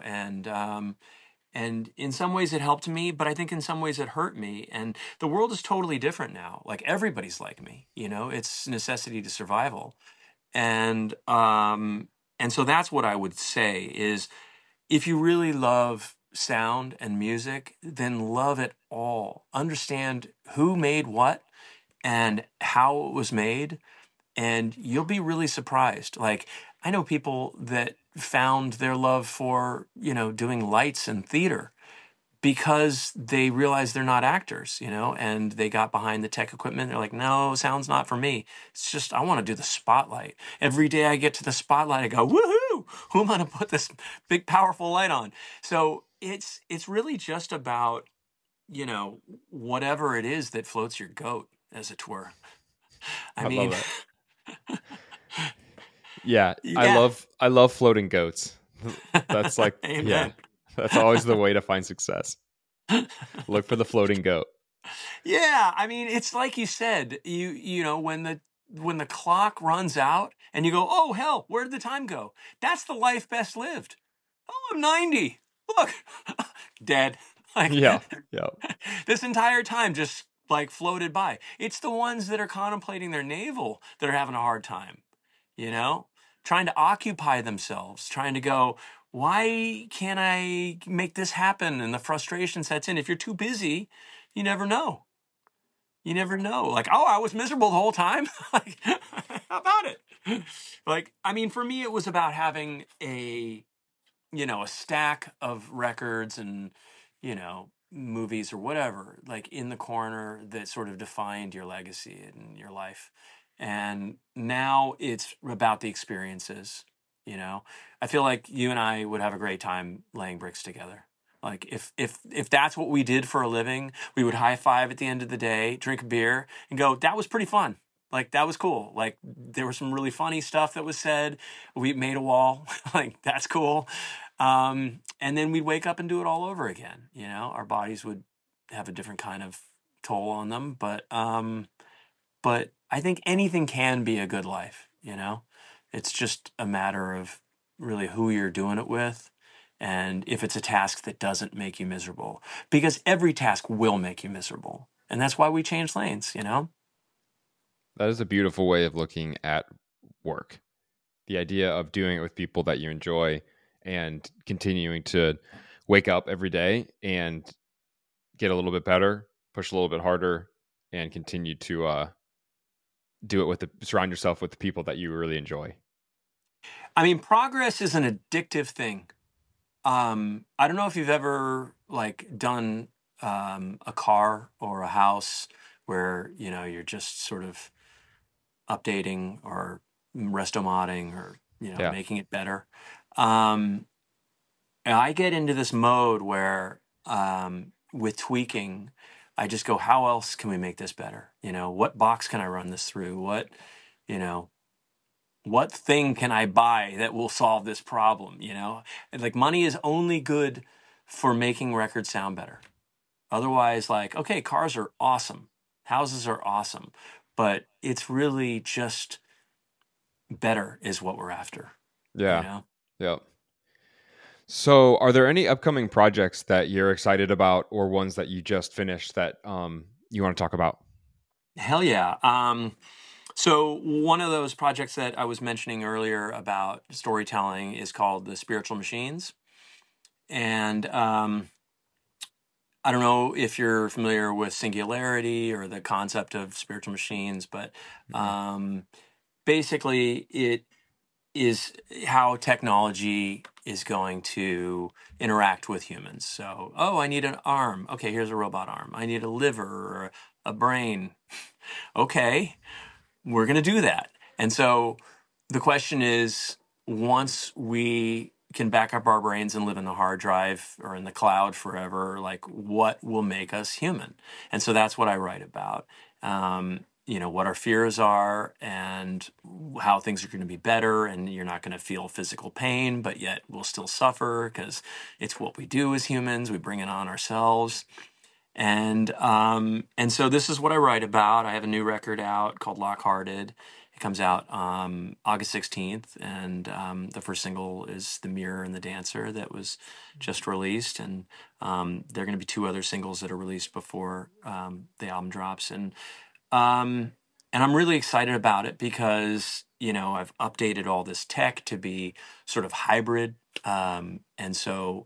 Speaker 1: and in some ways it helped me, but I think in some ways it hurt me. And the world is totally different now. Like everybody's like me, it's necessity to survival. And so that's what I would say is if you really love sound and music, then love it all. Understand who made what and how it was made, and you'll be really surprised. Like, I know people that found their love for, doing lights and theater because they realize they're not actors, and they got behind the tech equipment. They're like, no, sound's not for me. It's just, I want to do the spotlight. Every day I get to the spotlight, I go, woohoo, who am I going to put this big, powerful light on? So it's really just about, whatever it is that floats your goat, as it were. I
Speaker 2: I love
Speaker 1: mean,
Speaker 2: that. Yeah,
Speaker 1: yeah.
Speaker 2: I love floating goats. That's like, yeah,
Speaker 1: Amen.
Speaker 2: that's always the way to find success. Look for the floating goat.
Speaker 1: Yeah, I mean, it's like you said, when the clock runs out and you go, "Oh hell, where did the time go?" That's the life best lived. Oh, I'm 90. Look, dead. Like
Speaker 2: Yeah, yeah,
Speaker 1: this entire time just like floated by. It's the ones that are contemplating their navel that are having a hard time, you know? Trying to occupy themselves, trying to go, why can't I make this happen? And the frustration sets in. If you're too busy, you never know. You never know. Like, oh, I was miserable the whole time. Like, how about it? Like, I mean, for me, it was about having a stack of records and, movies or whatever, like in the corner that sort of defined your legacy and your life. And now it's about the experiences, you know. I feel like you and I would have a great time laying bricks together. Like if that's what we did for a living, we would high five at the end of the day, drink a beer, and go, that was pretty fun. Like that was cool. Like there was some really funny stuff that was said. We made a wall. Like that's cool. And then we'd wake up and do it all over again. Our bodies would have a different kind of toll on them, but I think anything can be a good life. It's just a matter of really who you're doing it with, and if it's a task that doesn't make you miserable, because every task will make you miserable, and that's why we change lanes.
Speaker 2: that is a beautiful way of looking at work. The idea of doing it with people that you enjoy and continuing to wake up every day and get a little bit better, push a little bit harder, and continue to do it with surround yourself with the people that you really enjoy.
Speaker 1: I mean, progress is an addictive thing. I don't know if you've ever like done a car or a house where you're just sort of updating or resto modding or
Speaker 2: Yeah.
Speaker 1: making it better. Um, and I get into this mode where with tweaking, I just go, how else can we make this better? What box can I run this through? You know, what thing can I buy that will solve this problem? And like money is only good for making records sound better. Otherwise, like, okay, cars are awesome, houses are awesome, but it's really just better is what we're after, you
Speaker 2: Yeah.
Speaker 1: know?
Speaker 2: Yeah. So, are there any upcoming projects that you're excited about or ones that you just finished that you want to talk about?
Speaker 1: Hell yeah. So one of those projects that I was mentioning earlier about storytelling is called the Spiritual Machines. And I don't know if you're familiar with singularity or the concept of spiritual machines, but
Speaker 2: Mm.
Speaker 1: um, basically it is how technology is going to interact with humans. So, oh, I need an arm. Okay, here's a robot arm. I need a liver or a brain. Okay, we're going to do that. And so the question is, once we can back up our brains and live in the hard drive or in the cloud forever, like what will make us human? And so that's what I write about. What our fears are and how things are going to be better, and you're not going to feel physical pain, but yet we'll still suffer because it's what we do as humans. We bring it on ourselves. And so this is what I write about. I have a new record out called Lockhearted. It comes out August 16th, and the first single is The Mirror and the Dancer that was just released. And there are going to be two other singles that are released before the album drops. And I'm really excited about it because, I've updated all this tech to be sort of hybrid. And so,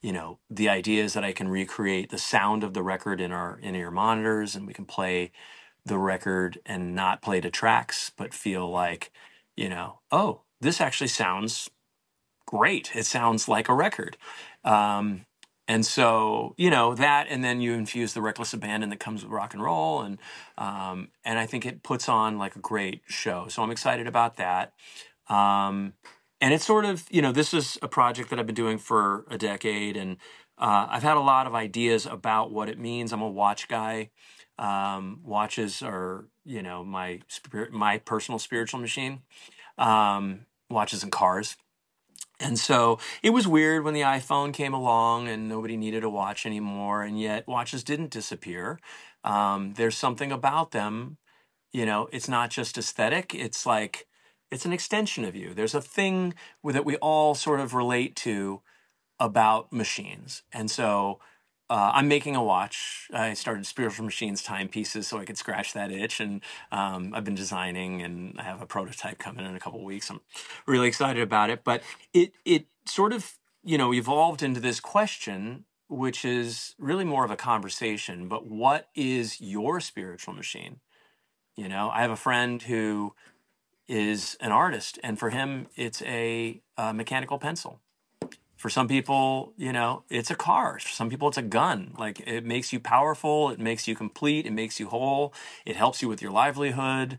Speaker 1: the idea is that I can recreate the sound of the record in our in-ear monitors, and we can play the record and not play to tracks, but feel like, oh, this actually sounds great. It sounds like a record. Um, and so, that, and then you infuse the reckless abandon that comes with rock and roll. And I think it puts on like a great show. So I'm excited about that. Um, and it's sort of, this is a project that I've been doing for a decade, and I've had a lot of ideas about what it means. I'm a watch guy. Watches are, my personal spiritual machine. Watches and cars. And so it was weird when the iPhone came along and nobody needed a watch anymore, and yet watches didn't disappear. There's something about them, it's not just aesthetic. It's like, it's an extension of you. There's a thing that we all sort of relate to about machines. And so I'm making a watch. I started Spiritual Machines timepieces so I could scratch that itch. And I've been designing, and I have a prototype coming in a couple of weeks. I'm really excited about it. But it sort of, evolved into this question, which is really more of a conversation. But what is your spiritual machine? I have a friend who is an artist, and for him, it's a mechanical pencil. For some people, it's a car. For some people, it's a gun. Like, it makes you powerful. It makes you complete. It makes you whole. It helps you with your livelihood.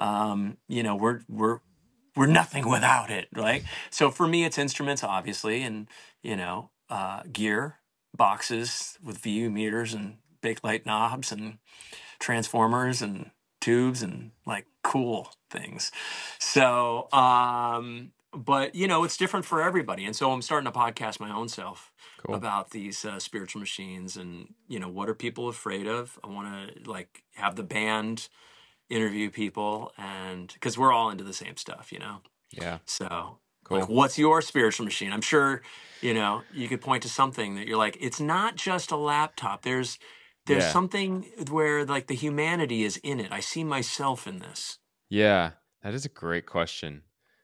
Speaker 1: We're nothing without it, right? So for me, it's instruments, obviously, and gear, boxes with VU meters and Bakelite knobs and transformers and tubes and like cool things. So, but it's different for everybody. And so I'm starting to podcast my own self
Speaker 2: Cool.
Speaker 1: about these spiritual machines, and, what are people afraid of? I want to like have the band interview people, and because we're all into the same stuff,
Speaker 2: Yeah.
Speaker 1: So like,
Speaker 2: Cool.
Speaker 1: what's your spiritual machine? I'm sure, you could point to something that you're like, it's not just a laptop. There's
Speaker 2: Yeah.
Speaker 1: something where like the humanity is in it. I see myself in this.
Speaker 2: Yeah. That is a great question.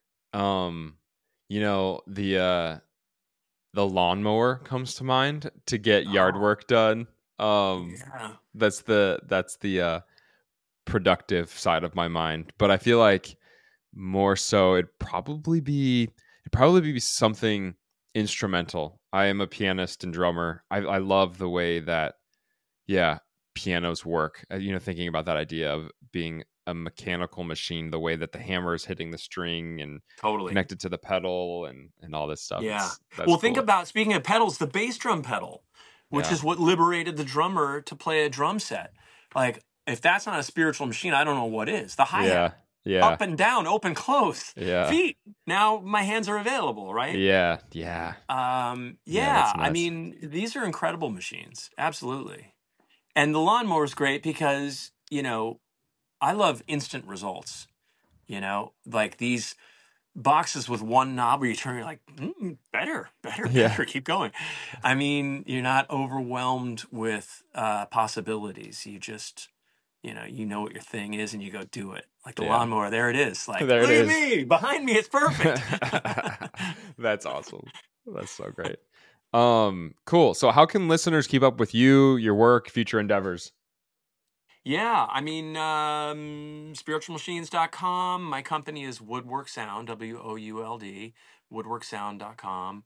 Speaker 2: The lawnmower comes to mind to get yard
Speaker 1: Oh,
Speaker 2: work done.
Speaker 1: yeah.
Speaker 2: That's the productive side of my mind. But I feel like more so it'd probably be something instrumental. I am a pianist and drummer. I love the way that, yeah, pianos work. Thinking about that idea of being a mechanical machine, the way that the hammer is hitting the string and
Speaker 1: Totally.
Speaker 2: connected to the pedal and all this stuff.
Speaker 1: Yeah.
Speaker 2: That's
Speaker 1: Well, think
Speaker 2: cool.
Speaker 1: about, speaking of pedals, the bass drum pedal, which
Speaker 2: Yeah.
Speaker 1: is what liberated the drummer to play a drum set. Like, if that's not a spiritual machine, I don't know what is. The hi-hat,
Speaker 2: Yeah. Yeah.
Speaker 1: up and down, open, close,
Speaker 2: Yeah.
Speaker 1: feet. Now my hands are available, right?
Speaker 2: Yeah. Yeah. Yeah.
Speaker 1: Yeah,
Speaker 2: That's
Speaker 1: I
Speaker 2: nuts.
Speaker 1: mean, these are incredible machines. Absolutely. And the lawnmower is great because, I love instant results. Like these boxes with one knob where you turn, you're like, better, better,
Speaker 2: Yeah.
Speaker 1: better, keep going. I mean, you're not overwhelmed with possibilities. You just, you know what your thing is, and you go do it. Like the
Speaker 2: Yeah.
Speaker 1: lawnmower, there it is. Like,
Speaker 2: There it
Speaker 1: look at
Speaker 2: is.
Speaker 1: me, behind me, it's perfect.
Speaker 2: That's awesome. That's so great. Cool. So how can listeners keep up with you, your work, future endeavors?
Speaker 1: Yeah, I mean, spiritualmachines.com. My company is Woodwork Sound, WOULD, woodworksound.com.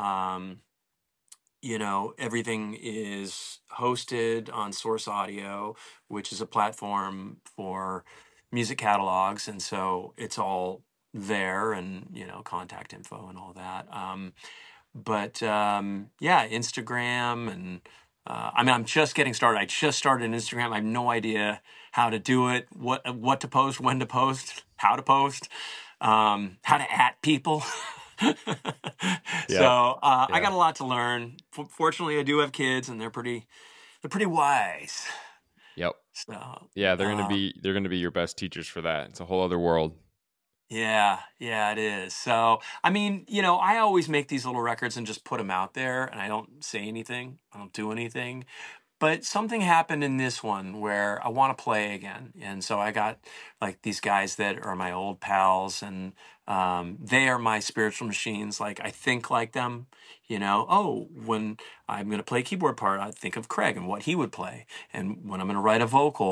Speaker 1: Everything is hosted on Source Audio, which is a platform for music catalogs. And so it's all there, and, contact info and all that. But yeah, Instagram, and I mean, I'm just getting started. I just started an Instagram. I have no idea how to do it, what to post, when to post, how to post, how to at people.
Speaker 2: Yep.
Speaker 1: So I
Speaker 2: Yeah.
Speaker 1: got a lot to learn. Fortunately, I do have kids, and they're pretty wise.
Speaker 2: Yep.
Speaker 1: So
Speaker 2: Yeah, they're gonna be your best teachers for that. It's a whole other world.
Speaker 1: yeah, yeah, it is. So, I mean, I always make these little records and just put them out there, and I don't say anything. I don't do anything. But something happened in this one where I want to play again. And so I got like these guys that are my old pals, and they are my spiritual machines. Like, I think like them, oh, when I'm going to play a keyboard part, I think of Craig and what he would play. And when I'm going to write a vocal,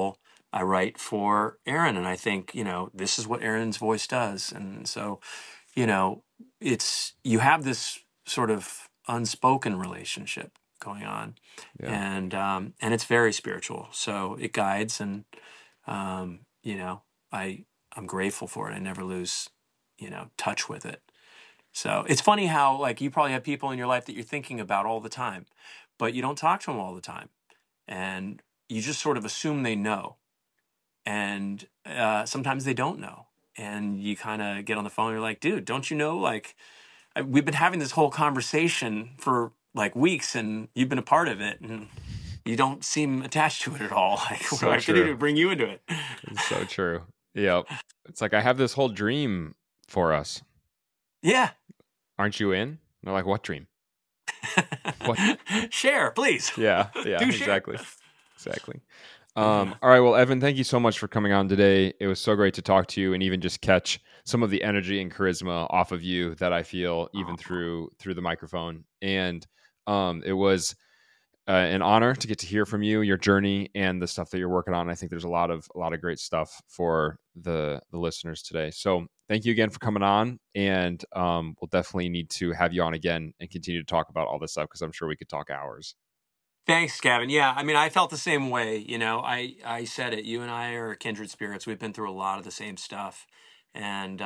Speaker 1: I write for Aaron, and I think, this is what Aaron's voice does. And so, you know, you have this sort of unspoken relationship going on,
Speaker 2: Yeah.
Speaker 1: and it's very spiritual. So it guides, and um, you know, I'm grateful for it. I never lose, touch with it. So it's funny how, like, you probably have people in your life that you're thinking about all the time, but you don't talk to them all the time, and you just sort of assume they know, and sometimes they don't know, and you kind of get on the phone and you're like, dude, don't you know, like, we've been having this whole conversation for like weeks, and you've been a part of it, and you don't seem attached to it at all. Like,
Speaker 2: So
Speaker 1: I couldn't
Speaker 2: true.
Speaker 1: even bring you into it.
Speaker 2: It's so true. Yep. It's like I have this whole dream for us.
Speaker 1: Yeah.
Speaker 2: Aren't you in? They're like, what dream? What?
Speaker 1: Share, please.
Speaker 2: Yeah,
Speaker 1: Do share.
Speaker 2: exactly. Exactly.
Speaker 1: Yeah.
Speaker 2: All right. Well, Evan, thank you so much for coming on today. It was so great to talk to you and even just catch some of the energy and charisma off of you that I feel even through the microphone. And it was an honor to get to hear from you, your journey, and the stuff that you're working on. I think there's a lot of great stuff for the listeners today. So thank you again for coming on, and we'll definitely need to have you on again and continue to talk about all this stuff, because I'm sure we could talk hours.
Speaker 1: Thanks, Gavin. Yeah, I mean, I felt the same way. I said it. You and I are kindred spirits. We've been through a lot of the same stuff, and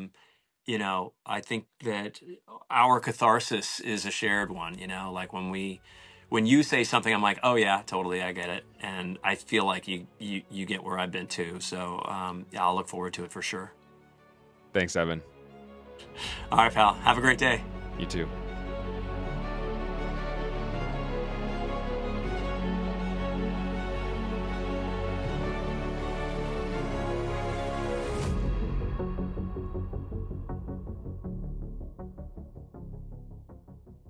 Speaker 1: I think that our catharsis is a shared one. Like when you say something, I'm like, oh yeah, totally, I get it, and I feel like you get where I've been too. So yeah, I'll look forward to it for sure.
Speaker 2: Thanks, Evan.
Speaker 1: All right, pal. Have a great day.
Speaker 2: You too.